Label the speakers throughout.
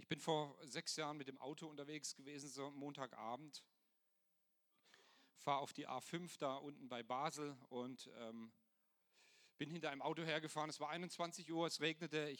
Speaker 1: Ich bin vor 6 Jahren mit dem Auto unterwegs gewesen, so Montagabend. Fahre auf die A5 da unten bei Basel und bin hinter einem Auto hergefahren. Es war 21 Uhr, es regnete.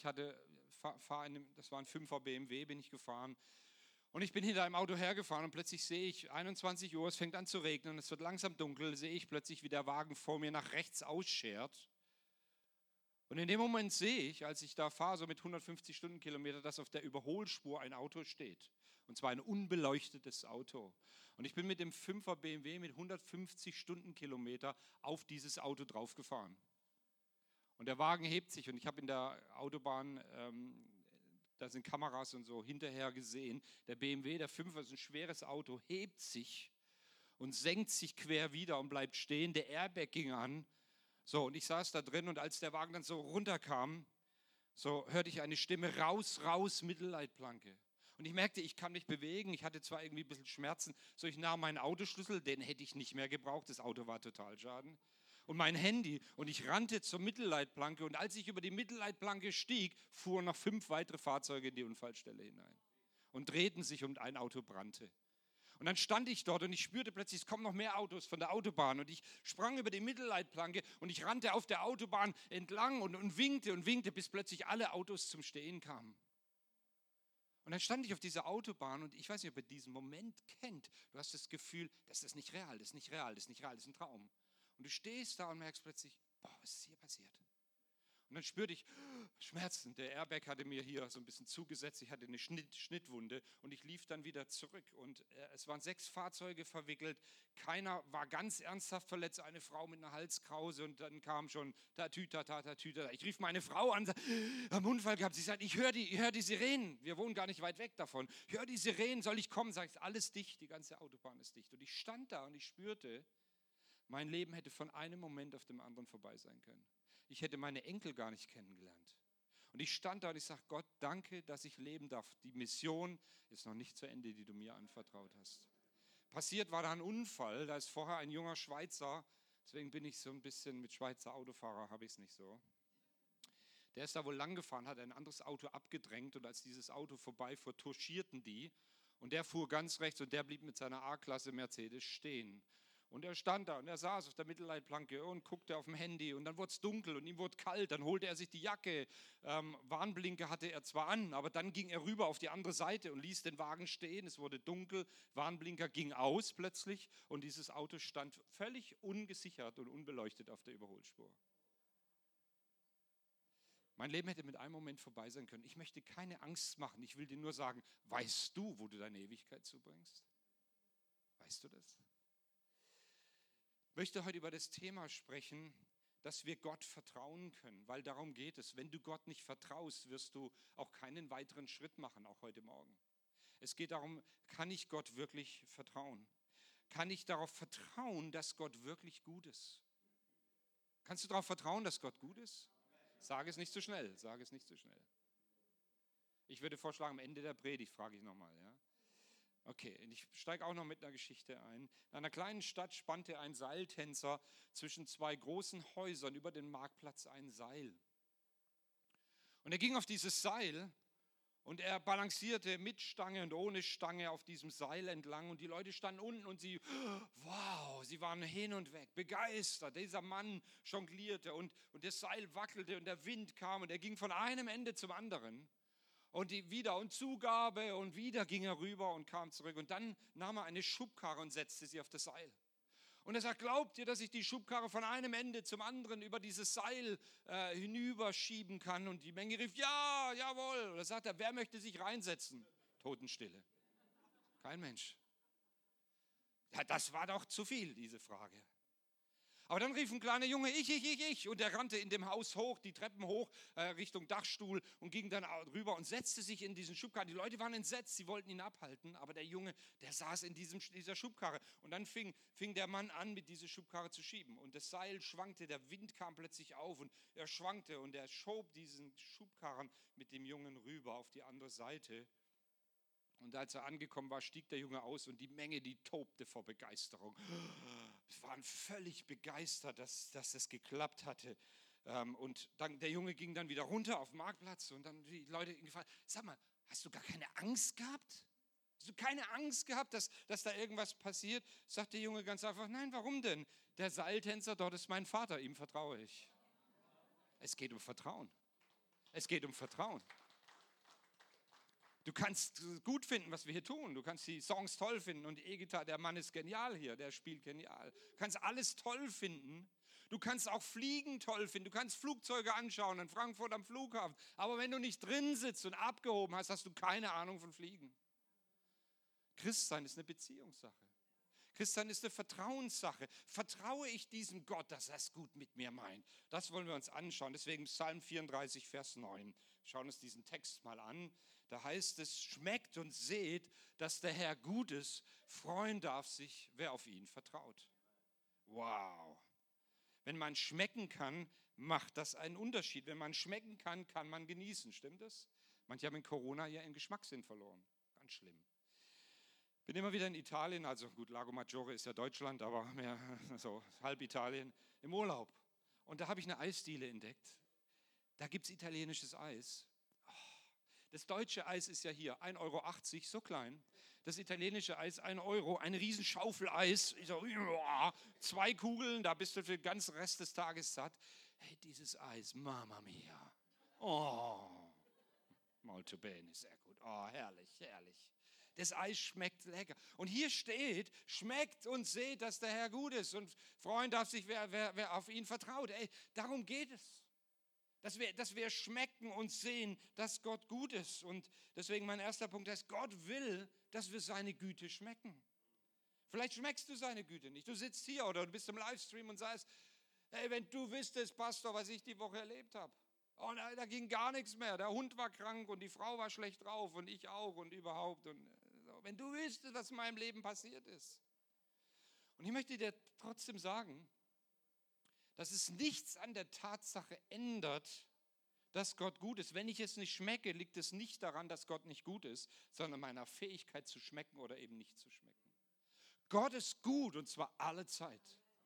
Speaker 1: Das war ein 5er BMW, bin ich gefahren. Und ich bin hinter einem Auto hergefahren und plötzlich sehe ich, 21 Uhr, es fängt an zu regnen, es wird langsam dunkel, sehe ich plötzlich, wie der Wagen vor mir nach rechts ausschert. Und in dem Moment sehe ich, als ich da fahre, so mit 150 Stundenkilometer, dass auf der Überholspur ein Auto steht. Und zwar ein unbeleuchtetes Auto. Und ich bin mit dem 5er BMW mit 150 Stundenkilometer auf dieses Auto draufgefahren. Und der Wagen hebt sich und ich habe in der Autobahn, da sind Kameras und so, hinterher gesehen, der BMW, der 5er, ist ein schweres Auto, hebt sich und senkt sich quer wieder und bleibt stehen. Der Airbag ging an. So, und ich saß da drin und als der Wagen dann so runterkam, so hörte ich eine Stimme, raus, raus, Mittelleitplanke. Und ich merkte, ich kann mich bewegen, ich hatte zwar irgendwie ein bisschen Schmerzen, so ich nahm meinen Autoschlüssel, den hätte ich nicht mehr gebraucht, das Auto war total schaden. Und mein Handy und ich rannte zur Mittelleitplanke und als ich über die Mittelleitplanke stieg, fuhren noch 5 weitere Fahrzeuge in die Unfallstelle hinein und drehten sich und ein Auto brannte. Und dann stand ich dort und ich spürte plötzlich, es kommen noch mehr Autos von der Autobahn. Und ich sprang über die Mittelleitplanke und ich rannte auf der Autobahn entlang und winkte, bis plötzlich alle Autos zum Stehen kamen. Und dann stand ich auf dieser Autobahn und ich weiß nicht, ob ihr diesen Moment kennt. Du hast das Gefühl, das ist nicht real, das ist nicht real, das ist nicht real, das ist ein Traum. Und du stehst da und merkst plötzlich, boah, was ist hier passiert? Und dann spürte ich Schmerzen. Der Airbag hatte mir hier so ein bisschen zugesetzt. Ich hatte eine Schnittwunde und ich lief dann wieder zurück. Und es waren 6 Fahrzeuge verwickelt. Keiner war ganz ernsthaft verletzt. Eine Frau mit einer Halskrause und dann kam schon Tatütata. Ich rief meine Frau an, haben einen Unfall gehabt. Sie sagt, ich höre die Sirenen. Wir wohnen gar nicht weit weg davon. Ich höre die Sirenen, soll ich kommen? Sag ich, alles dicht, die ganze Autobahn ist dicht. Und ich stand da und ich spürte, mein Leben hätte von einem Moment auf dem anderen vorbei sein können. Ich hätte meine Enkel gar nicht kennengelernt. Und ich stand da und ich sage, Gott, danke, dass ich leben darf. Die Mission ist noch nicht zu Ende, die du mir anvertraut hast. Passiert war da ein Unfall, da ist vorher ein junger Schweizer, deswegen bin ich so ein bisschen mit Schweizer Autofahrer, habe ich es nicht so. Der ist da wohl lang gefahren, hat ein anderes Auto abgedrängt und als dieses Auto vorbeifuhr, touchierten die. Und der fuhr ganz rechts und der blieb mit seiner A-Klasse Mercedes stehen. Und er stand da und er saß auf der Mittelleitplanke und guckte auf dem Handy und dann wurde es dunkel und ihm wurde kalt, dann holte er sich die Jacke, Warnblinker hatte er zwar an, aber dann ging er rüber auf die andere Seite und ließ den Wagen stehen, es wurde dunkel, Warnblinker ging aus plötzlich und dieses Auto stand völlig ungesichert und unbeleuchtet auf der Überholspur. Mein Leben hätte mit einem Moment vorbei sein können. Ich möchte keine Angst machen, ich will dir nur sagen, weißt du, wo du deine Ewigkeit zubringst? Weißt du das? Ich möchte heute über das Thema sprechen, dass wir Gott vertrauen können, weil darum geht es. Wenn du Gott nicht vertraust, wirst du auch keinen weiteren Schritt machen, auch heute Morgen. Es geht darum, kann ich Gott wirklich vertrauen? Kann ich darauf vertrauen, dass Gott wirklich gut ist? Kannst du darauf vertrauen, dass Gott gut ist? Sag es nicht zu schnell, sag es nicht zu schnell. Ich würde vorschlagen, am Ende der Predigt frage ich nochmal, ja? Okay, ich steige auch noch mit einer Geschichte ein. In einer kleinen Stadt spannte ein Seiltänzer zwischen 2 großen Häusern über den Marktplatz ein Seil. Und er ging auf dieses Seil und er balancierte mit Stange und ohne Stange auf diesem Seil entlang. Und die Leute standen unten und sie waren hin und weg, begeistert. Dieser Mann jonglierte und das Seil wackelte und der Wind kam und er ging von einem Ende zum anderen. Und wieder und Zugabe und wieder ging er rüber und kam zurück. Und dann nahm er eine Schubkarre und setzte sie auf das Seil. Und er sagt, glaubt ihr, dass ich die Schubkarre von einem Ende zum anderen über dieses Seil hinüberschieben kann? Und die Menge rief, ja, jawohl. Und da sagt er, wer möchte sich reinsetzen? Totenstille. Kein Mensch. Ja, das war doch zu viel, diese Frage. Aber dann rief ein kleiner Junge, ich. Und er rannte in dem Haus hoch, die Treppen hoch, Richtung Dachstuhl und ging dann rüber und setzte sich in diesen Schubkarren. Die Leute waren entsetzt, sie wollten ihn abhalten, aber der Junge, der saß in dieser Schubkarre. Und dann fing der Mann an, mit dieser Schubkarre zu schieben. Und das Seil schwankte, der Wind kam plötzlich auf und er schwankte und er schob diesen Schubkarren mit dem Jungen rüber auf die andere Seite. Und als er angekommen war, stieg der Junge aus und die Menge, die tobte vor Begeisterung. Sie waren völlig begeistert, dass das geklappt hatte. Und dann, der Junge ging dann wieder runter auf den Marktplatz und dann die Leute ihn gefragt, sag mal, Hast du gar keine Angst gehabt? Hast du keine Angst gehabt, dass da irgendwas passiert? Sagt der Junge ganz einfach, nein, warum denn? Der Seiltänzer dort ist mein Vater, ihm vertraue ich. Es geht um Vertrauen. Es geht um Vertrauen. Du kannst gut finden, was wir hier tun. Du kannst die Songs toll finden und die E-Gitarre, der Mann ist genial hier, der spielt genial. Du kannst alles toll finden. Du kannst auch Fliegen toll finden. Du kannst Flugzeuge anschauen in Frankfurt am Flughafen. Aber wenn du nicht drin sitzt und abgehoben hast, hast du keine Ahnung von Fliegen. Christsein ist eine Beziehungssache. Christsein ist eine Vertrauenssache. Vertraue ich diesem Gott, dass er es gut mit mir meint? Das wollen wir uns anschauen. Deswegen Psalm 34, Vers 9. Schauen uns diesen Text mal an. Da heißt es, schmeckt und seht, dass der Herr gut ist. Freuen darf sich, wer auf ihn vertraut. Wow. Wenn man schmecken kann, macht das einen Unterschied. Wenn man schmecken kann, kann man genießen. Stimmt das? Manche haben in Corona ja ihren Geschmackssinn verloren. Ganz schlimm. Bin immer wieder in Italien, also gut, Lago Maggiore ist ja Deutschland, aber mehr so halb Italien, im Urlaub. Und da habe ich eine Eisdiele entdeckt. Da gibt es italienisches Eis. Das deutsche Eis ist ja hier 1,80 Euro, so klein. Das italienische Eis 1 Euro, eine riesen Schaufel Eis. Ich so, 2 Kugeln, da bist du für den ganzen Rest des Tages satt. Hey, dieses Eis, Mamma mia. Oh, molto bene, sehr gut. Oh, herrlich, herrlich. Das Eis schmeckt lecker. Und hier steht, schmeckt und seht, dass der Herr gut ist. Und freuen darf sich, wer auf ihn vertraut. Ey, darum geht es. Dass wir schmecken und sehen, dass Gott gut ist. Und deswegen mein erster Punkt ist, Gott will, dass wir seine Güte schmecken. Vielleicht schmeckst du seine Güte nicht. Du sitzt hier oder du bist im Livestream und sagst, hey, wenn du wüsstest, Pastor, was ich die Woche erlebt habe. Oh, da ging gar nichts mehr. Der Hund war krank und die Frau war schlecht drauf und ich auch und überhaupt. Und so. Wenn du wüsstest, was in meinem Leben passiert ist. Und ich möchte dir trotzdem sagen, dass es nichts an der Tatsache ändert, dass Gott gut ist. Wenn ich es nicht schmecke, liegt es nicht daran, dass Gott nicht gut ist, sondern an meiner Fähigkeit zu schmecken oder eben nicht zu schmecken. Gott ist gut und zwar alle Zeit.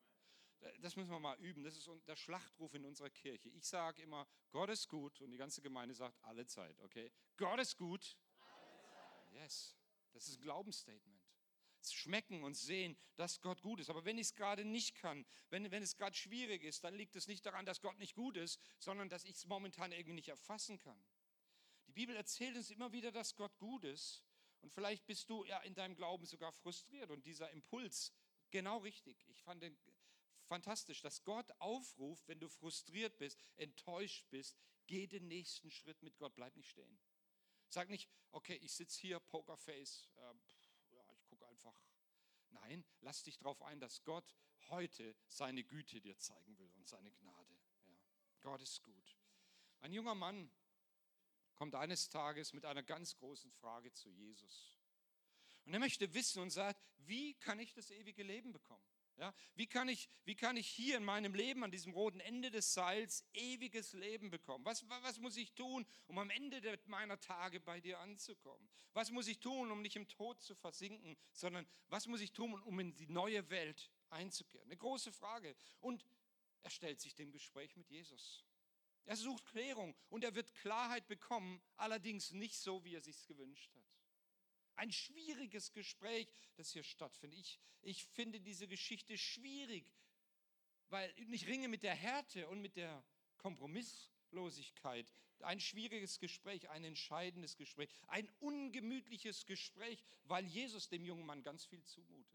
Speaker 1: Das müssen wir mal üben. Das ist der Schlachtruf in unserer Kirche. Ich sage immer, Gott ist gut und die ganze Gemeinde sagt alle Zeit. Okay? Gott ist gut. Alle Zeit. Yes. Das ist ein Glaubensstatement. Schmecken und sehen, dass Gott gut ist. Aber wenn ich es gerade nicht kann, wenn es gerade schwierig ist, dann liegt es nicht daran, dass Gott nicht gut ist, sondern dass ich es momentan irgendwie nicht erfassen kann. Die Bibel erzählt uns immer wieder, dass Gott gut ist. Und vielleicht bist du ja in deinem Glauben sogar frustriert und dieser Impuls, genau richtig. Ich fand den fantastisch, dass Gott aufruft, wenn du frustriert bist, enttäuscht bist, geh den nächsten Schritt mit Gott, bleib nicht stehen. Sag nicht, okay, ich sitze hier, Pokerface, ich gucke einfach. Nein, lass dich darauf ein, dass Gott heute seine Güte dir zeigen will und seine Gnade. Ja, Gott ist gut. Ein junger Mann kommt eines Tages mit einer ganz großen Frage zu Jesus. Und er möchte wissen und sagt, wie kann ich das ewige Leben bekommen? Ja, wie kann ich hier in meinem Leben an diesem roten Ende des Seils ewiges Leben bekommen? Was muss ich tun, um am Ende meiner Tage bei dir anzukommen? Was muss ich tun, um nicht im Tod zu versinken, sondern was muss ich tun, um in die neue Welt einzukehren? Eine große Frage. Und er stellt sich dem Gespräch mit Jesus. Er sucht Klärung und er wird Klarheit bekommen, allerdings nicht so, wie er sich gewünscht hat. Ein schwieriges Gespräch, das hier stattfindet. Ich finde diese Geschichte schwierig, weil ich ringe mit der Härte und mit der Kompromisslosigkeit. Ein schwieriges Gespräch, ein entscheidendes Gespräch, ein ungemütliches Gespräch, weil Jesus dem jungen Mann ganz viel zumutet.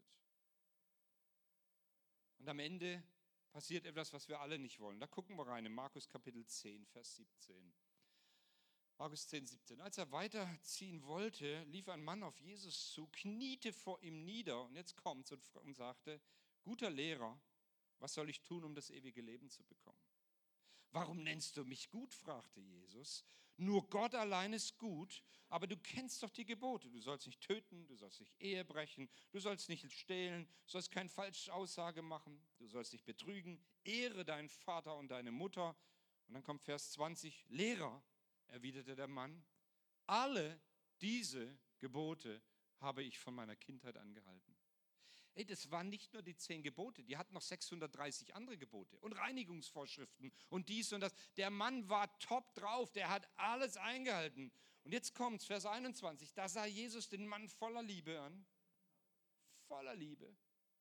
Speaker 1: Und am Ende passiert etwas, was wir alle nicht wollen. Da gucken wir rein in Markus Kapitel 10, Vers 17. Markus 10, 17. Als er weiterziehen wollte, lief ein Mann auf Jesus zu, kniete vor ihm nieder und jetzt kommt's und sagte, guter Lehrer, was soll ich tun, um das ewige Leben zu bekommen? Warum nennst du mich gut? Fragte Jesus. Nur Gott allein ist gut, aber du kennst doch die Gebote. Du sollst nicht töten, du sollst nicht Ehe brechen, du sollst nicht stehlen, du sollst keine falsche Aussage machen, du sollst nicht betrügen, ehre deinen Vater und deine Mutter. Und dann kommt Vers 20, Lehrer, erwiderte der Mann, alle diese Gebote habe ich von meiner Kindheit angehalten. Ey, das waren nicht nur die 10 Gebote, die hatten noch 630 andere Gebote und Reinigungsvorschriften und dies und das. Der Mann war top drauf, der hat alles eingehalten. Und jetzt kommt's, Vers 21, da sah Jesus den Mann voller Liebe an, voller Liebe,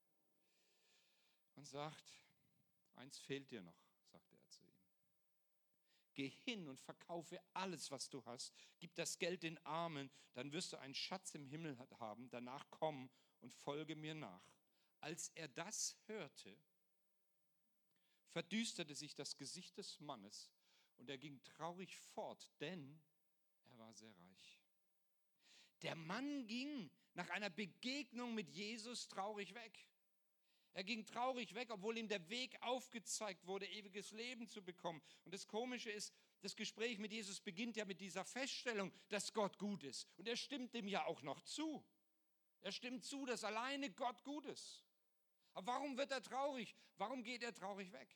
Speaker 1: und sagt, eins fehlt dir noch, sagte er zu ihm. Geh hin und verkaufe alles, was du hast, gib das Geld den Armen, dann wirst du einen Schatz im Himmel haben, danach komm und folge mir nach. Als er das hörte, verdüsterte sich das Gesicht des Mannes und er ging traurig fort, denn er war sehr reich. Der Mann ging nach einer Begegnung mit Jesus traurig weg. Er ging traurig weg, obwohl ihm der Weg aufgezeigt wurde, ewiges Leben zu bekommen. Und das Komische ist, das Gespräch mit Jesus beginnt ja mit dieser Feststellung, dass Gott gut ist. Und er stimmt dem ja auch noch zu. Er stimmt zu, dass alleine Gott gut ist. Aber warum wird er traurig? Warum geht er traurig weg?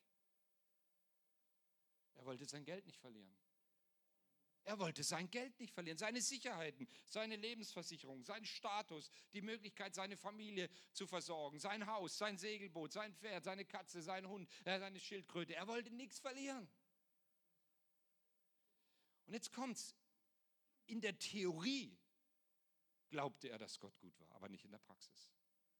Speaker 1: Er wollte sein Geld nicht verlieren. Er wollte sein Geld nicht verlieren, seine Sicherheiten, seine Lebensversicherung, seinen Status, die Möglichkeit, seine Familie zu versorgen, sein Haus, sein Segelboot, sein Pferd, seine Katze, sein Hund, seine Schildkröte. Er wollte nichts verlieren. Und jetzt kommt's. In der Theorie glaubte er, dass Gott gut war, aber nicht in der Praxis.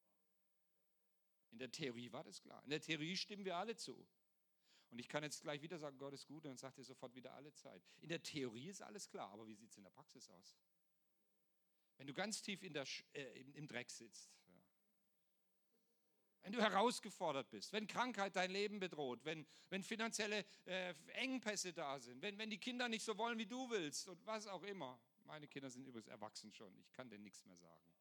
Speaker 1: In der Theorie war das klar. In der Theorie stimmen wir alle zu. Und ich kann jetzt gleich wieder sagen, Gott ist gut, und dann sagt er sofort wieder alle Zeit. In der Theorie ist alles klar, aber wie sieht es in der Praxis aus? Wenn du ganz tief im Dreck sitzt, ja. Wenn du herausgefordert bist, wenn Krankheit dein Leben bedroht, wenn finanzielle Engpässe da sind, wenn die Kinder nicht so wollen, wie du willst und was auch immer. Meine Kinder sind übrigens erwachsen schon, ich kann denen nichts mehr sagen.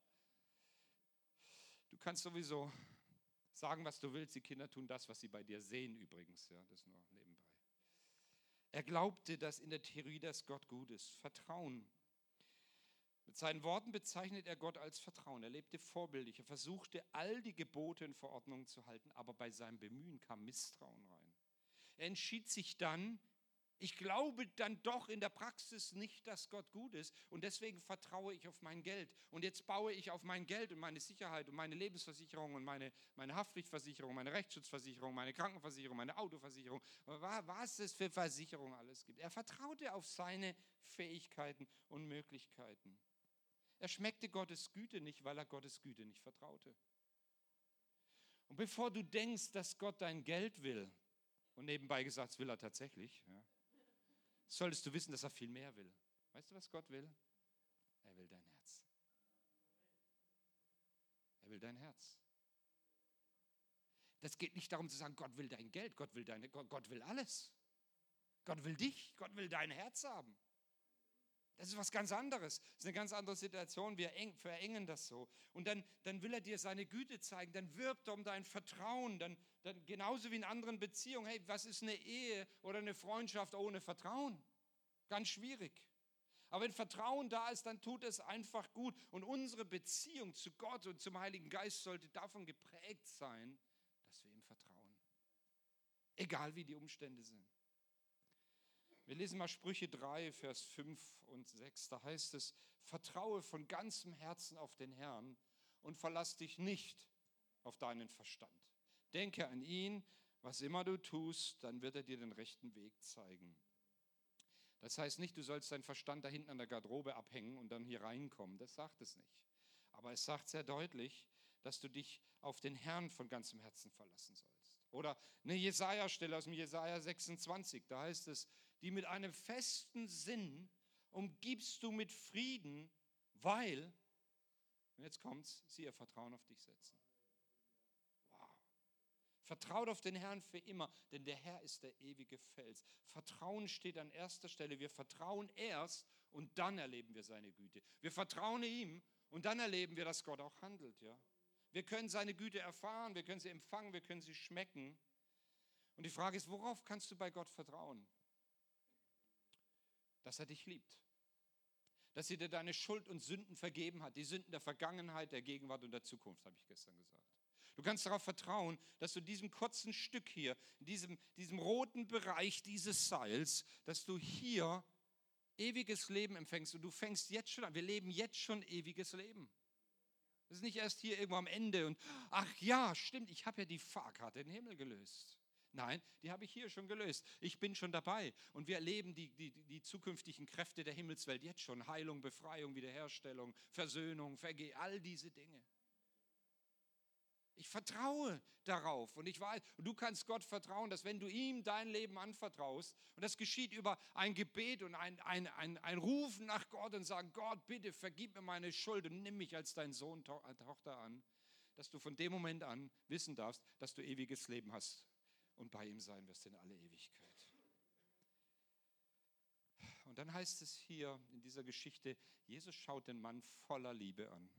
Speaker 1: Du kannst sowieso sagen, was du willst, die Kinder tun das, was sie bei dir sehen übrigens. Ja, das nur nebenbei. Er glaubte, dass in der Theorie, dass Gott gut ist. Vertrauen. Mit seinen Worten bezeichnet er Gott als Vertrauen. Er lebte vorbildlich. Er versuchte, all die Gebote und Verordnungen zu halten, aber bei seinem Bemühen kam Misstrauen rein. Er entschied sich dann, ich glaube dann doch in der Praxis nicht, dass Gott gut ist, und deswegen vertraue ich auf mein Geld. Und jetzt baue ich auf mein Geld und meine Sicherheit und meine Lebensversicherung und meine Haftpflichtversicherung, meine Rechtsschutzversicherung, meine Krankenversicherung, meine Autoversicherung, was es für Versicherungen alles gibt. Er vertraute auf seine Fähigkeiten und Möglichkeiten. Er schmeckte Gottes Güte nicht, weil er Gottes Güte nicht vertraute. Und bevor du denkst, dass Gott dein Geld will, und nebenbei gesagt, das will er tatsächlich, ja, solltest du wissen, dass er viel mehr will. Weißt du, was Gott will? Er will dein Herz. Er will dein Herz. Das geht nicht darum zu sagen, Gott will dein Geld, Gott will alles. Gott will dich, Gott will dein Herz haben. Das ist was ganz anderes. Das ist eine ganz andere Situation. Wir verengen das so. Und dann will er dir seine Güte zeigen. Dann wirbt er um dein Vertrauen. Dann genauso wie in anderen Beziehungen. Hey, was ist eine Ehe oder eine Freundschaft ohne Vertrauen? Ganz schwierig. Aber wenn Vertrauen da ist, dann tut es einfach gut. Und unsere Beziehung zu Gott und zum Heiligen Geist sollte davon geprägt sein, dass wir ihm vertrauen. Egal wie die Umstände sind. Wir lesen mal Sprüche 3, Vers 5 und 6. Da heißt es, vertraue von ganzem Herzen auf den Herrn und verlass dich nicht auf deinen Verstand. Denke an ihn, was immer du tust, dann wird er dir den rechten Weg zeigen. Das heißt nicht, du sollst deinen Verstand da hinten an der Garderobe abhängen und dann hier reinkommen. Das sagt es nicht. Aber es sagt sehr deutlich, dass du dich auf den Herrn von ganzem Herzen verlassen sollst. Oder eine Jesaja-Stelle aus dem Jesaja 26, da heißt es, die mit einem festen Sinn umgibst du mit Frieden, weil, und jetzt kommt's, sie ihr Vertrauen auf dich setzen. Wow. Vertraut auf den Herrn für immer, denn der Herr ist der ewige Fels. Vertrauen steht an erster Stelle. Wir vertrauen erst und dann erleben wir seine Güte. Wir vertrauen ihm und dann erleben wir, dass Gott auch handelt. Ja? Wir können seine Güte erfahren, wir können sie empfangen, wir können sie schmecken. Und die Frage ist, worauf kannst du bei Gott vertrauen? Dass er dich liebt. Dass er dir deine Schuld und Sünden vergeben hat. Die Sünden der Vergangenheit, der Gegenwart und der Zukunft, habe ich gestern gesagt. Du kannst darauf vertrauen, dass du diesem kurzen Stück hier, in diesem roten Bereich dieses Seils, dass du hier ewiges Leben empfängst. Und du fängst jetzt schon an. Wir leben jetzt schon ewiges Leben. Das ist nicht erst hier irgendwo am Ende und ach ja, stimmt, ich habe ja die Fahrkarte in den Himmel gelöst. Nein, die habe ich hier schon gelöst. Ich bin schon dabei. Und wir erleben die zukünftigen Kräfte der Himmelswelt jetzt schon. Heilung, Befreiung, Wiederherstellung, Versöhnung, all diese Dinge. Ich vertraue darauf und ich weiß, und du kannst Gott vertrauen, dass wenn du ihm dein Leben anvertraust, und das geschieht über ein Gebet und ein Rufen nach Gott und sagen, Gott, bitte vergib mir meine Schuld und nimm mich als dein Sohn, Tochter an, dass du von dem Moment an wissen darfst, dass du ewiges Leben hast und bei ihm sein wirst in alle Ewigkeit. Und dann heißt es hier in dieser Geschichte, Jesus schaut den Mann voller Liebe an.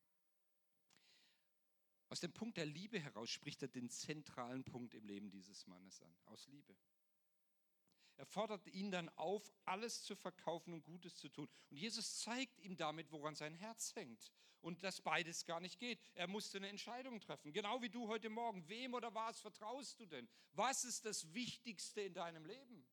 Speaker 1: Aus dem Punkt der Liebe heraus spricht er den zentralen Punkt im Leben dieses Mannes an, aus Liebe. Er fordert ihn dann auf, alles zu verkaufen und Gutes zu tun. Und Jesus zeigt ihm damit, woran sein Herz hängt und dass beides gar nicht geht. Er musste eine Entscheidung treffen, genau wie du heute Morgen. Wem oder was vertraust du denn? Was ist das Wichtigste in deinem Leben?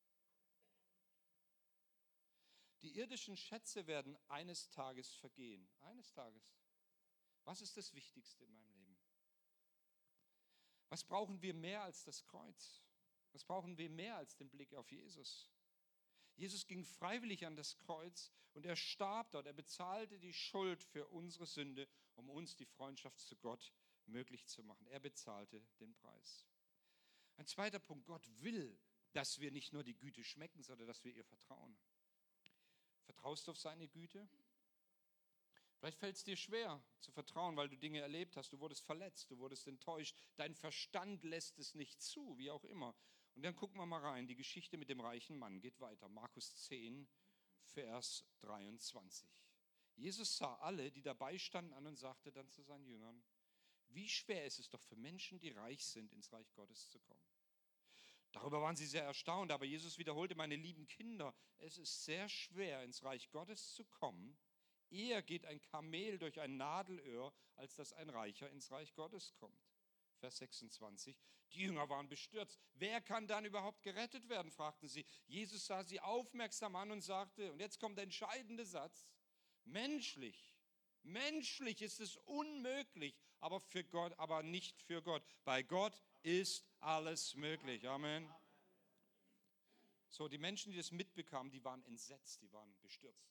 Speaker 1: Die irdischen Schätze werden eines Tages vergehen, eines Tages. Was ist das Wichtigste in meinem Leben? Was brauchen wir mehr als das Kreuz? Was brauchen wir mehr als den Blick auf Jesus? Jesus ging freiwillig an das Kreuz und er starb dort. Er bezahlte die Schuld für unsere Sünde, um uns die Freundschaft zu Gott möglich zu machen. Er bezahlte den Preis. Ein zweiter Punkt, Gott will, dass wir nicht nur die Güte schmecken, sondern dass wir ihr vertrauen. Vertraust du auf seine Güte? Vielleicht fällt es dir schwer zu vertrauen, weil du Dinge erlebt hast. Du wurdest verletzt, du wurdest enttäuscht. Dein Verstand lässt es nicht zu, wie auch immer. Und dann gucken wir mal rein. Die Geschichte mit dem reichen Mann geht weiter. Markus 10, Vers 23. Jesus sah alle, die dabei standen, an und sagte dann zu seinen Jüngern, wie schwer ist es doch für Menschen, die reich sind, ins Reich Gottes zu kommen. Darüber waren sie sehr erstaunt, aber Jesus wiederholte, meine lieben Kinder, es ist sehr schwer, ins Reich Gottes zu kommen. Eher geht ein Kamel durch ein Nadelöhr, als dass ein Reicher ins Reich Gottes kommt. Vers 26. Die Jünger waren bestürzt. Wer kann dann überhaupt gerettet werden, fragten sie. Jesus sah sie aufmerksam an und sagte, und jetzt kommt der entscheidende Satz, menschlich ist es unmöglich, aber nicht für Gott. Bei Gott ist alles möglich. Amen. So, die Menschen, die das mitbekamen, die waren entsetzt, die waren bestürzt.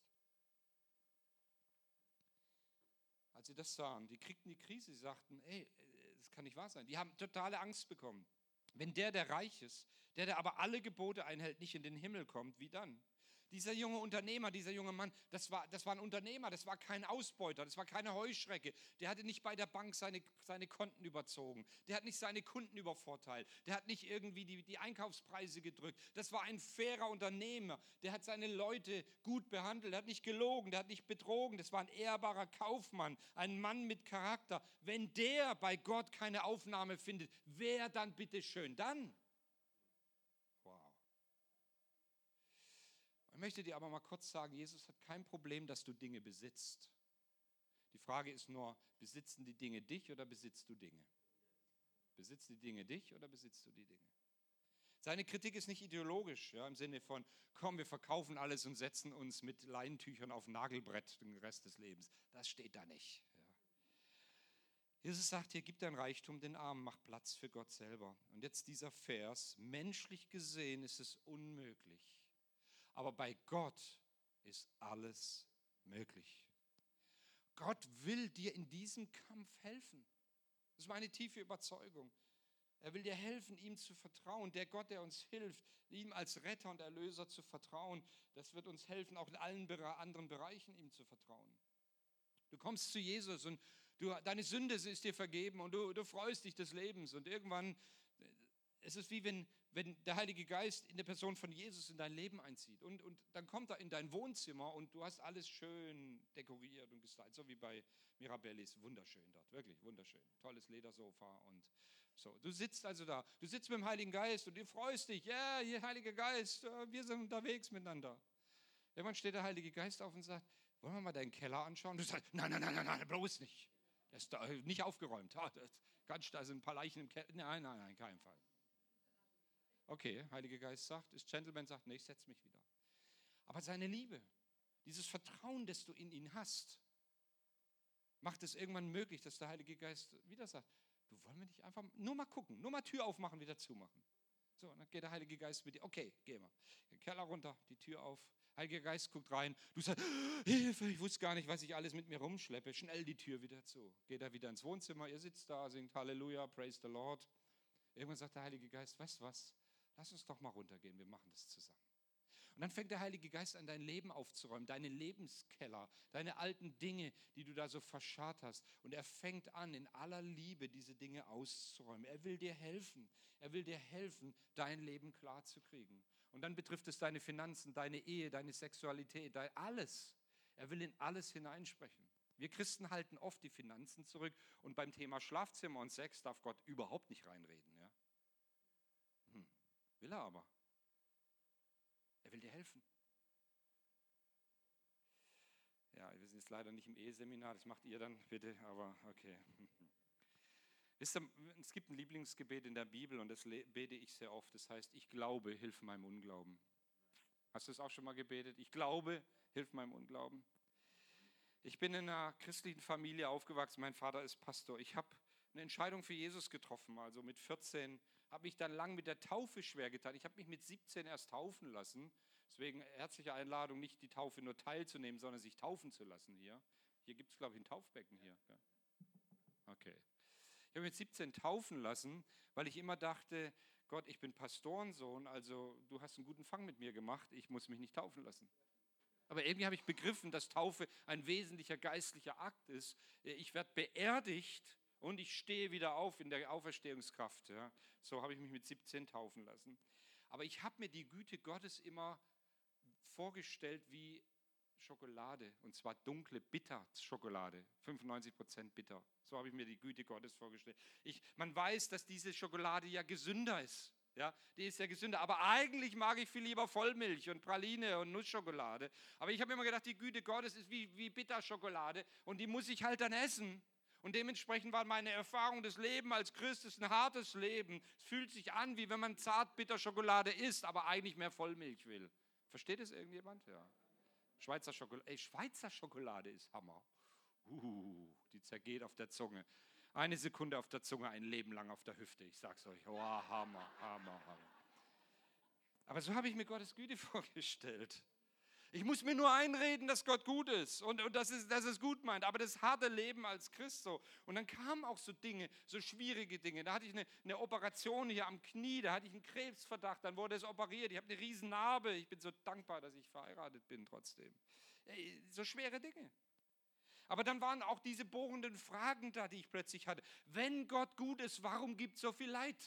Speaker 1: Als sie das sahen, die kriegten die Krise, sie sagten, ey, das kann nicht wahr sein. Die haben totale Angst bekommen. Wenn der reich ist, der aber alle Gebote einhält, nicht in den Himmel kommt, wie dann? Dieser junge Unternehmer, dieser junge Mann, das war ein Unternehmer, das war kein Ausbeuter, das war keine Heuschrecke. Der hatte nicht bei der Bank seine Konten überzogen. Der hat nicht seine Kunden übervorteilt. Der hat nicht irgendwie die Einkaufspreise gedrückt. Das war ein fairer Unternehmer. Der hat seine Leute gut behandelt. Der hat nicht gelogen, der hat nicht betrogen. Das war ein ehrbarer Kaufmann, ein Mann mit Charakter. Wenn der bei Gott keine Aufnahme findet, wer dann bitte schön dann? Ich möchte dir aber mal kurz sagen, Jesus hat kein Problem, dass du Dinge besitzt. Die Frage ist nur, besitzen die Dinge dich oder besitzt du Dinge? Besitzen die Dinge dich oder besitzt du die Dinge? Seine Kritik ist nicht ideologisch, ja, im Sinne von, komm, wir verkaufen alles und setzen uns mit Leinentüchern auf ein Nagelbrett den Rest des Lebens. Das steht da nicht. Ja. Jesus sagt hier, gib dein Reichtum den Armen, mach Platz für Gott selber. Und jetzt dieser Vers, menschlich gesehen ist es unmöglich. Aber bei Gott ist alles möglich. Gott will dir in diesem Kampf helfen. Das ist meine tiefe Überzeugung. Er will dir helfen, ihm zu vertrauen. Der Gott, der uns hilft, ihm als Retter und Erlöser zu vertrauen, das wird uns helfen, auch in allen anderen Bereichen ihm zu vertrauen. Du kommst zu Jesus und deine Sünde ist dir vergeben und du freust dich des Lebens. Und irgendwann, es ist wie wenn der Heilige Geist in der Person von Jesus in dein Leben einzieht. Und dann kommt er in dein Wohnzimmer und du hast alles schön dekoriert und gestaltet, so wie bei Mirabellis. Wunderschön dort, wirklich wunderschön. Tolles Ledersofa und so. Du sitzt also da, du sitzt mit dem Heiligen Geist und du freust dich. Ja, hier Heiliger Geist, wir sind unterwegs miteinander. Irgendwann steht der Heilige Geist auf und sagt, wollen wir mal deinen Keller anschauen? Du sagst, nein, bloß nicht. Der ist da nicht aufgeräumt. Da sind ein paar Leichen im Keller. Nein, keinen Fall. Okay, Heiliger Geist sagt, ist Gentleman, sagt, nee, ich setze mich wieder. Aber seine Liebe, dieses Vertrauen, das du in ihn hast, macht es irgendwann möglich, dass der Heilige Geist wieder sagt, Du, wollen wir nicht einfach nur mal gucken, nur mal Tür aufmachen, wieder zumachen. So, und dann geht der Heilige Geist mit dir. Okay, geh mal. Den Keller runter, die Tür auf. Heiliger Geist guckt rein. Du sagst, Hilfe, ich wusste gar nicht, was ich alles mit mir rumschleppe. Schnell die Tür wieder zu. Geht er wieder ins Wohnzimmer, ihr sitzt da, singt Halleluja, praise the Lord. Irgendwann sagt der Heilige Geist, weißt du was, lass uns doch mal runtergehen, wir machen das zusammen. Und dann fängt der Heilige Geist an, dein Leben aufzuräumen, deine Lebenskeller, deine alten Dinge, die du da so verscharrt hast. Und er fängt an, in aller Liebe diese Dinge auszuräumen. Er will dir helfen. Er will dir helfen, dein Leben klar zu kriegen. Und dann betrifft es deine Finanzen, deine Ehe, deine Sexualität, alles. Er will in alles hineinsprechen. Wir Christen halten oft die Finanzen zurück und beim Thema Schlafzimmer und Sex darf Gott überhaupt nicht reinreden. Ja? Will er aber. Er will dir helfen. Ja, wir sind jetzt leider nicht im Eheseminar, das macht ihr dann bitte, aber okay. Wisst ihr, es gibt ein Lieblingsgebet in der Bibel und das bete ich sehr oft. Das heißt, ich glaube, hilf meinem Unglauben. Hast du es auch schon mal gebetet? Ich glaube, hilf meinem Unglauben. Ich bin in einer christlichen Familie aufgewachsen, mein Vater ist Pastor. Ich habe eine Entscheidung für Jesus getroffen, also mit 14, habe mich dann lang mit der Taufe schwer getan. Ich habe mich mit 17 erst taufen lassen, deswegen herzliche Einladung, nicht die Taufe nur teilzunehmen, sondern sich taufen zu lassen hier. Hier gibt es, glaube ich, ein Taufbecken hier. Ja? Okay. Ich habe mich mit 17 taufen lassen, weil ich immer dachte, Gott, ich bin Pastorensohn, also du hast einen guten Fang mit mir gemacht, ich muss mich nicht taufen lassen. Aber irgendwie habe ich begriffen, dass Taufe ein wesentlicher geistlicher Akt ist. Ich werde beerdigt und ich stehe wieder auf in der Auferstehungskraft. Ja. So habe ich mich mit 17 taufen lassen. Aber ich habe mir die Güte Gottes immer vorgestellt wie Schokolade, und zwar dunkle Bitterschokolade, 95% bitter. So habe ich mir die Güte Gottes vorgestellt. Man weiß, dass diese Schokolade ja gesünder ist. Ja, die ist ja gesünder, aber eigentlich mag ich viel lieber Vollmilch und Praline und Nussschokolade. Aber ich habe immer gedacht, die Güte Gottes ist wie Bitterschokolade und die muss ich halt dann essen. Und dementsprechend war meine Erfahrung des Lebens als Christ ist ein hartes Leben. Es fühlt sich an, wie wenn man Zartbitterschokolade isst, aber eigentlich mehr Vollmilch will. Versteht es irgendjemand? Ja. Schweizer Schokolade ist Hammer. Die zergeht auf der Zunge. Eine Sekunde auf der Zunge, ein Leben lang auf der Hüfte. Ich sag's euch. Oh, Hammer, Hammer, Hammer. Aber so habe ich mir Gottes Güte vorgestellt. Ich muss mir nur einreden, dass Gott gut ist und dass es gut meint. Aber das harte Leben als Christ so. Und dann kamen auch so Dinge, so schwierige Dinge. Da hatte ich eine Operation hier am Knie, da hatte ich einen Krebsverdacht, dann wurde es operiert. Ich habe eine riesen Narbe. Ich bin so dankbar, dass ich verheiratet bin trotzdem. So schwere Dinge. Aber dann waren auch diese bohrenden Fragen da, die ich plötzlich hatte. Wenn Gott gut ist, warum gibt es so viel Leid?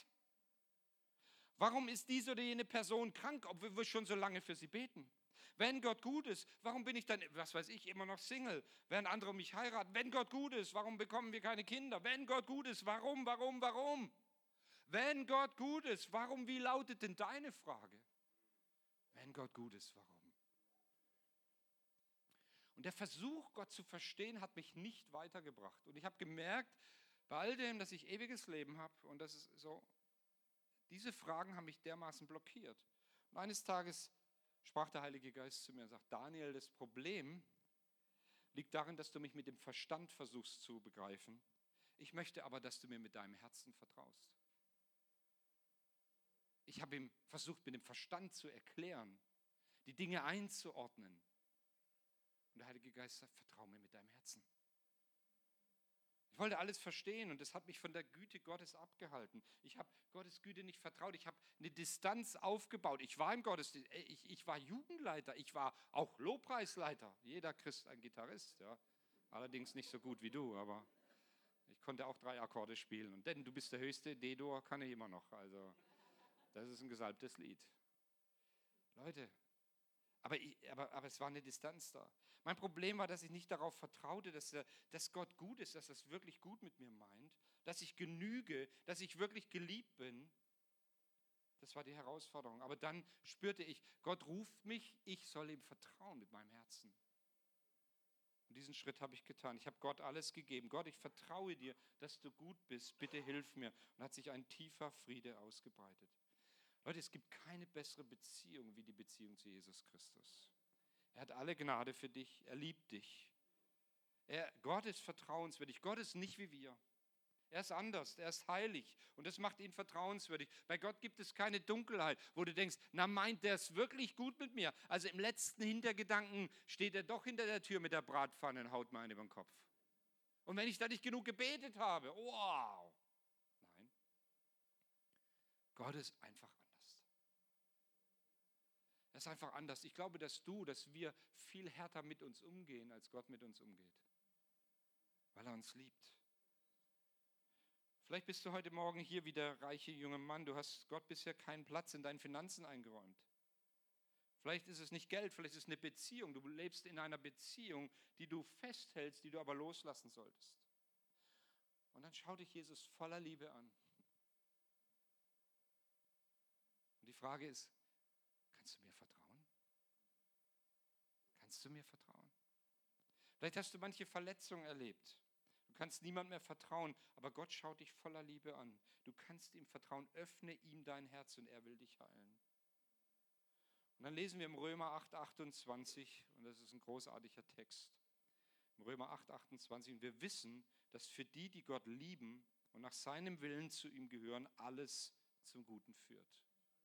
Speaker 1: Warum ist diese oder jene Person krank, obwohl wir schon so lange für sie beten? Wenn Gott gut ist, warum bin ich dann, was weiß ich, immer noch Single, während andere mich heiraten? Wenn Gott gut ist, warum bekommen wir keine Kinder? Wenn Gott gut ist, warum? Wenn Gott gut ist, warum? Wie lautet denn deine Frage? Wenn Gott gut ist, warum? Und der Versuch, Gott zu verstehen, hat mich nicht weitergebracht. Und ich habe gemerkt, bei all dem, dass ich ewiges Leben habe und das ist so, diese Fragen haben mich dermaßen blockiert. Und eines Tages sprach der Heilige Geist zu mir und sagt, Daniel, das Problem liegt darin, dass du mich mit dem Verstand versuchst zu begreifen. Ich möchte aber, dass du mir mit deinem Herzen vertraust. Ich habe ihm versucht, mit dem Verstand zu erklären, die Dinge einzuordnen. Und der Heilige Geist sagt, vertraue mir mit deinem Herzen. Ich wollte alles verstehen und das hat mich von der Güte Gottes abgehalten. Ich habe Gottes Güte nicht vertraut. Ich habe eine Distanz aufgebaut. Ich war im Gottesdienst, ich war Jugendleiter, ich war auch Lobpreisleiter. Jeder Christ ein Gitarrist, ja. Allerdings nicht so gut wie du, aber ich konnte auch 3 Akkorde spielen. Und denn du bist der Höchste, D-Dur kann ich immer noch. Also das ist ein gesalbtes Lied. Leute, aber es war eine Distanz da. Mein Problem war, dass ich nicht darauf vertraute, dass Gott gut ist, dass er es wirklich gut mit mir meint, dass ich genüge, dass ich wirklich geliebt bin. Das war die Herausforderung. Aber dann spürte ich, Gott ruft mich, ich soll ihm vertrauen mit meinem Herzen. Und diesen Schritt habe ich getan. Ich habe Gott alles gegeben. Gott, ich vertraue dir, dass du gut bist. Bitte hilf mir. Und hat sich ein tiefer Friede ausgebreitet. Leute, es gibt keine bessere Beziehung wie die Beziehung zu Jesus Christus. Er hat alle Gnade für dich. Er liebt dich. Gott ist vertrauenswürdig. Gott ist nicht wie wir. Er ist anders, er ist heilig und das macht ihn vertrauenswürdig. Bei Gott gibt es keine Dunkelheit, wo du denkst, na meint der es wirklich gut mit mir? Also im letzten Hintergedanken steht er doch hinter der Tür mit der Bratpfanne und haut mir einen über den Kopf. Und wenn ich da nicht genug gebetet habe, wow. Nein, Gott ist einfach anders. Er ist einfach anders. Ich glaube, dass wir viel härter mit uns umgehen, als Gott mit uns umgeht, weil er uns liebt. Vielleicht bist du heute Morgen hier wie der reiche junge Mann. Du hast Gott bisher keinen Platz in deinen Finanzen eingeräumt. Vielleicht ist es nicht Geld, vielleicht ist es eine Beziehung. Du lebst in einer Beziehung, die du festhältst, die du aber loslassen solltest. Und dann schaut dich Jesus voller Liebe an. Und die Frage ist, kannst du mir vertrauen? Kannst du mir vertrauen? Vielleicht hast du manche Verletzungen erlebt. Du kannst niemand mehr vertrauen, aber Gott schaut dich voller Liebe an. Du kannst ihm vertrauen, öffne ihm dein Herz und er will dich heilen. Und dann lesen wir im Römer 8, 28, und das ist ein großartiger Text. Im Römer 8, 28, und wir wissen, dass für die, die Gott lieben und nach seinem Willen zu ihm gehören, alles zum Guten führt.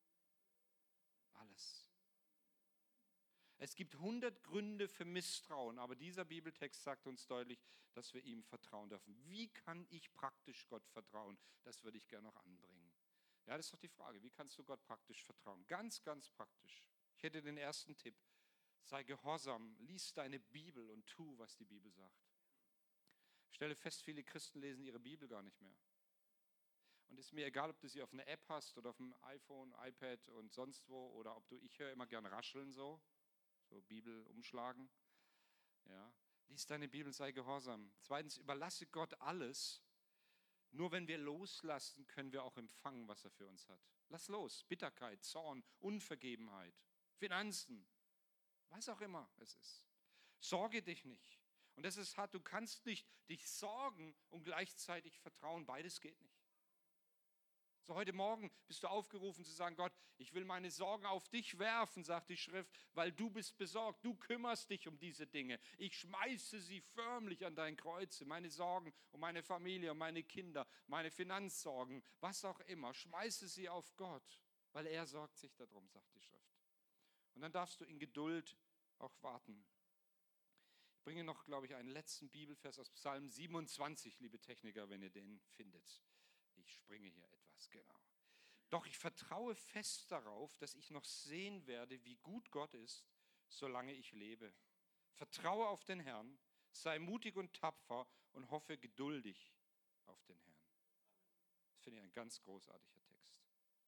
Speaker 1: Alles. Es gibt 100 Gründe für Misstrauen, aber dieser Bibeltext sagt uns deutlich, dass wir ihm vertrauen dürfen. Wie kann ich praktisch Gott vertrauen? Das würde ich gerne noch anbringen. Ja, das ist doch die Frage. Wie kannst du Gott praktisch vertrauen? Ganz, ganz praktisch. Ich hätte den ersten Tipp. Sei gehorsam, lies deine Bibel und tu, was die Bibel sagt. Ich stelle fest, viele Christen lesen ihre Bibel gar nicht mehr. Und es ist mir egal, ob du sie auf einer App hast oder auf dem iPhone, iPad und sonst wo, oder ob ich höre immer gerne rascheln so Bibel umschlagen. Ja. Lies deine Bibel, sei gehorsam. Zweitens, überlasse Gott alles. Nur wenn wir loslassen, können wir auch empfangen, was er für uns hat. Lass los. Bitterkeit, Zorn, Unvergebenheit, Finanzen, was auch immer es ist. Sorge dich nicht. Und das ist hart. Du kannst nicht dich sorgen und gleichzeitig vertrauen. Beides geht nicht. So heute Morgen bist du aufgerufen zu sagen, Gott, ich will meine Sorgen auf dich werfen, sagt die Schrift, weil du bist besorgt, du kümmerst dich um diese Dinge. Ich schmeiße sie förmlich an dein Kreuz, meine Sorgen um meine Familie, um meine Kinder, meine Finanzsorgen, was auch immer. Schmeiße sie auf Gott, weil er sorgt sich darum, sagt die Schrift. Und dann darfst du in Geduld auch warten. Ich bringe noch, glaube ich, einen letzten Bibelvers aus Psalm 27, liebe Techniker, wenn ihr den findet. Ich springe hier etwas, genau. Doch ich vertraue fest darauf, dass ich noch sehen werde, wie gut Gott ist, solange ich lebe. Vertraue auf den Herrn, sei mutig und tapfer und hoffe geduldig auf den Herrn. Das finde ich ein ganz großartiger Text.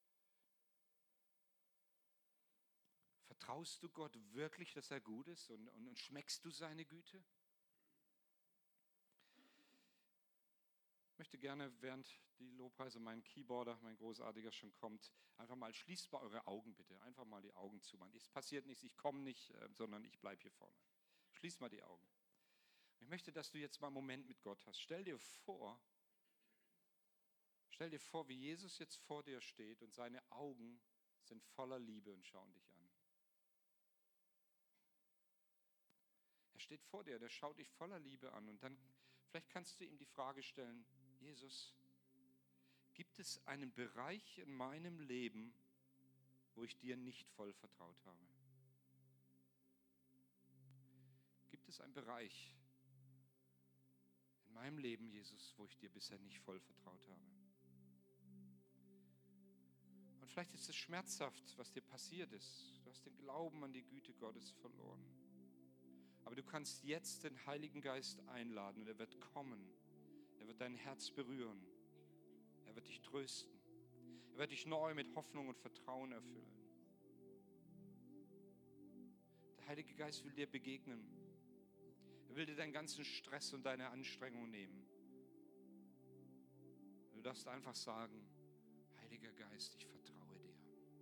Speaker 1: Vertraust du Gott wirklich, dass er gut ist und schmeckst du seine Güte? Ich möchte gerne, während die Lobpreise, mein Keyboarder, mein Großartiger schon kommt, einfach mal, schließt mal eure Augen bitte, einfach mal die Augen zumachen. Es passiert nichts, ich komme nicht, sondern ich bleibe hier vorne. Schließ mal die Augen. Ich möchte, dass du jetzt mal einen Moment mit Gott hast. Stell dir vor, wie Jesus jetzt vor dir steht und seine Augen sind voller Liebe und schauen dich an. Er steht vor dir, der schaut dich voller Liebe an und dann vielleicht kannst du ihm die Frage stellen, Jesus, gibt es einen Bereich in meinem Leben, wo ich dir nicht voll vertraut habe? Gibt es einen Bereich in meinem Leben, Jesus, wo ich dir bisher nicht voll vertraut habe? Und vielleicht ist es schmerzhaft, was dir passiert ist. Du hast den Glauben an die Güte Gottes verloren. Aber du kannst jetzt den Heiligen Geist einladen und er wird kommen. Er wird dein Herz berühren. Er wird dich trösten. Er wird dich neu mit Hoffnung und Vertrauen erfüllen. Der Heilige Geist will dir begegnen. Er will dir deinen ganzen Stress und deine Anstrengung nehmen. Du darfst einfach sagen, Heiliger Geist, ich vertraue dir.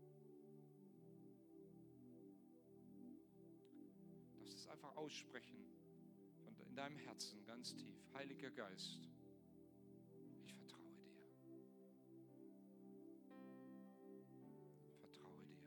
Speaker 1: Du darfst es einfach aussprechen in deinem Herzen ganz tief. Heiliger Geist, ich vertraue dir. Vertraue dir.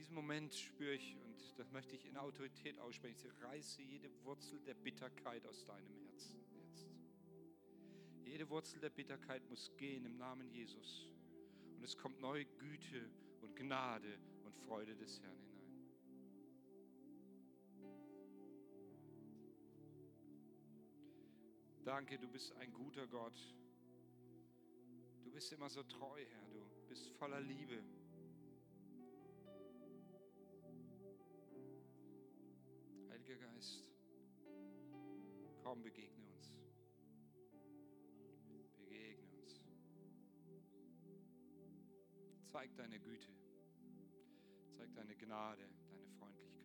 Speaker 1: diesem Moment spüre ich, und das möchte ich in Autorität aussprechen, ich reiße jede Wurzel der Bitterkeit aus deinem Herzen jetzt. Jede Wurzel der Bitterkeit muss gehen im Namen Jesus. Und es kommt neue Güte und Gnade und Freude des Herrn hinein. Danke, du bist ein guter Gott. Du bist immer so treu, Herr. Du bist voller Liebe. Heiliger Geist, komm, begegne uns. Begegne uns. Zeig deine Güte. Zeig deine Gnade, deine Freundlichkeit.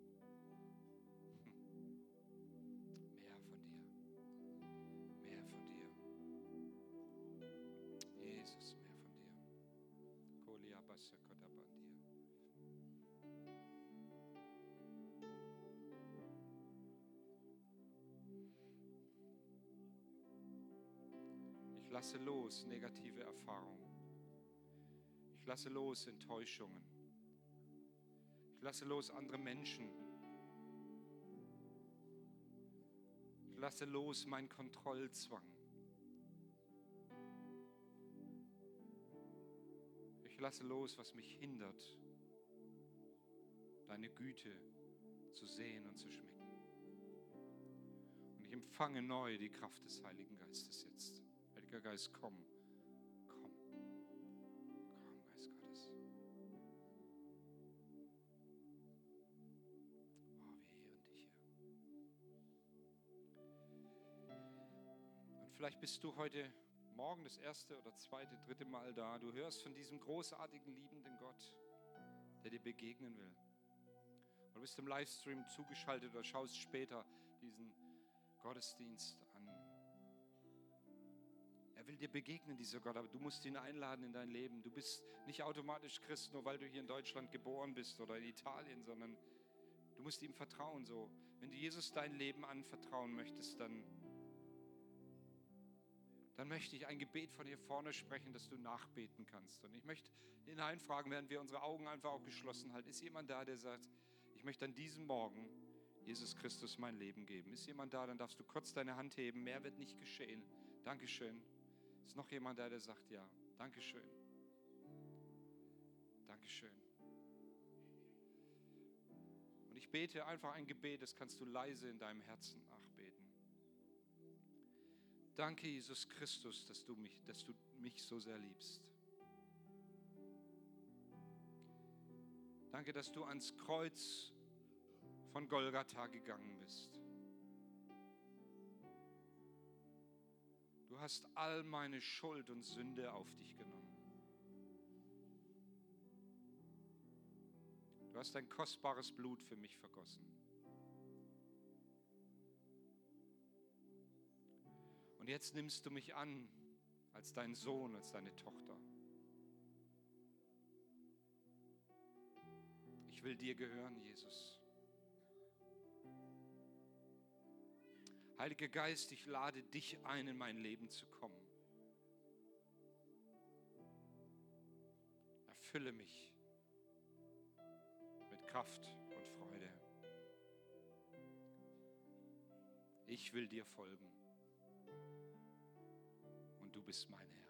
Speaker 1: Mehr von dir. Mehr von dir. Jesus, mehr von dir. Ich lasse los negative Erfahrungen. Ich lasse los Enttäuschungen. Ich lasse los andere Menschen. Ich lasse los meinen Kontrollzwang. Ich lasse los, was mich hindert, deine Güte zu sehen und zu schmecken. Und ich empfange neu die Kraft des Heiligen Geistes jetzt. Heiliger Geist, komm. Komm. Komm, Geist Gottes. Oh, wir ehren dich, Herr. Und vielleicht bist du heute Morgen das erste oder zweite, dritte Mal da. Du hörst von diesem großartigen, liebenden Gott, der dir begegnen will. Und du bist im Livestream zugeschaltet oder schaust später diesen Gottesdienst an. Er will dir begegnen, dieser Gott, aber du musst ihn einladen in dein Leben. Du bist nicht automatisch Christ, nur weil du hier in Deutschland geboren bist oder in Italien, sondern du musst ihm vertrauen. So, wenn du Jesus dein Leben anvertrauen möchtest, dann möchte ich ein Gebet von hier vorne sprechen, dass du nachbeten kannst. Und ich möchte hineinfragen, während wir unsere Augen einfach auch geschlossen halten. Ist jemand da, der sagt, ich möchte an diesem Morgen Jesus Christus mein Leben geben? Ist jemand da, dann darfst du kurz deine Hand heben. Mehr wird nicht geschehen. Dankeschön. Ist noch jemand da, der sagt, ja, Dankeschön. Dankeschön. Und ich bete einfach ein Gebet, das kannst du leise in deinem Herzen nachbeten. Danke, Jesus Christus, dass du mich so sehr liebst. Danke, dass du ans Kreuz von Golgatha gegangen bist. Du hast all meine Schuld und Sünde auf dich genommen. Du hast dein kostbares Blut für mich vergossen. Und jetzt nimmst du mich an als dein Sohn, als deine Tochter. Ich will dir gehören, Jesus. Heiliger Geist, ich lade dich ein, in mein Leben zu kommen. Erfülle mich mit Kraft und Freude. Ich will dir folgen. Und du bist mein Herr.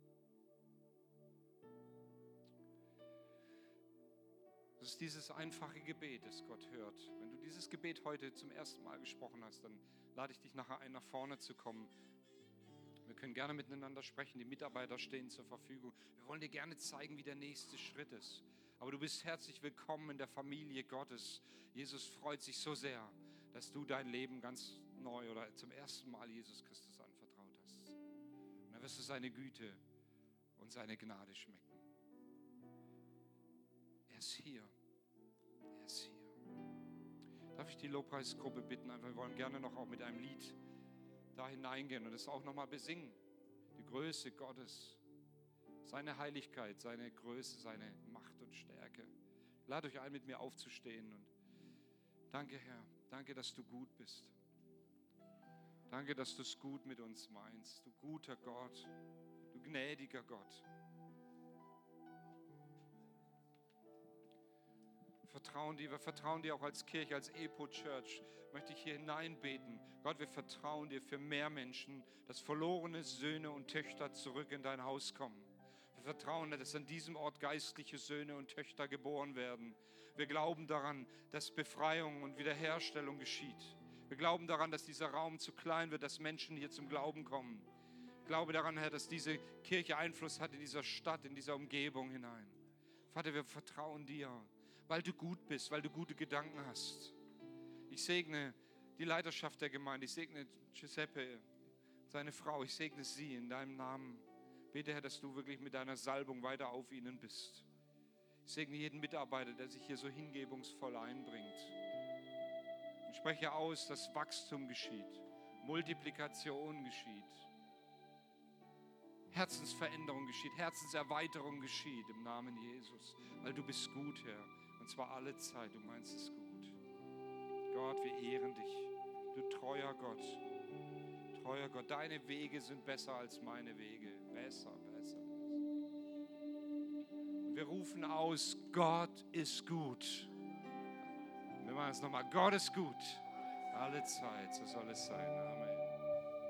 Speaker 1: Das ist dieses einfache Gebet, das Gott hört. Wenn du dieses Gebet heute zum ersten Mal gesprochen hast, dann lade ich dich nachher ein, nach vorne zu kommen. Wir können gerne miteinander sprechen. Die Mitarbeiter stehen zur Verfügung. Wir wollen dir gerne zeigen, wie der nächste Schritt ist. Aber du bist herzlich willkommen in der Familie Gottes. Jesus freut sich so sehr, dass du dein Leben ganz neu oder zum ersten Mal Jesus Christus anvertraut hast. Und dann wirst du seine Güte und seine Gnade schmecken. Er ist hier. Er ist hier. Darf ich die Lobpreisgruppe bitten? Wir wollen gerne noch auch mit einem Lied da hineingehen und es auch nochmal besingen. Die Größe Gottes, seine Heiligkeit, seine Größe, seine Macht und Stärke. Ich lade euch ein, mit mir aufzustehen. Und danke, Herr. Danke, dass du gut bist. Danke, dass du es gut mit uns meinst. Du guter Gott, du gnädiger Gott. Wir vertrauen dir auch als Kirche, als Epo Church, möchte ich hier hineinbeten. Gott, wir vertrauen dir für mehr Menschen, dass verlorene Söhne und Töchter zurück in dein Haus kommen. Wir vertrauen dir, dass an diesem Ort geistliche Söhne und Töchter geboren werden. Wir glauben daran, dass Befreiung und Wiederherstellung geschieht. Wir glauben daran, dass dieser Raum zu klein wird, dass Menschen hier zum Glauben kommen. Ich glaube daran, Herr, dass diese Kirche Einfluss hat in dieser Stadt, in dieser Umgebung hinein. Vater, wir vertrauen dir, weil du gut bist, weil du gute Gedanken hast. Ich segne die Leiterschaft der Gemeinde, ich segne Giuseppe, seine Frau, ich segne sie in deinem Namen. Bete, Herr, dass du wirklich mit deiner Salbung weiter auf ihnen bist. Ich segne jeden Mitarbeiter, der sich hier so hingebungsvoll einbringt. Ich spreche aus, dass Wachstum geschieht, Multiplikation geschieht, Herzensveränderung geschieht, Herzenserweiterung geschieht im Namen Jesus. Weil du bist gut, Herr, und zwar alle Zeit, du meinst es gut. Gott, wir ehren dich, du treuer Gott. Treuer Gott, deine Wege sind besser als meine Wege. Besser. Und wir rufen aus, Gott ist gut. Wir machen es nochmal, Gott ist gut. Alle Zeit, so soll es sein. Amen.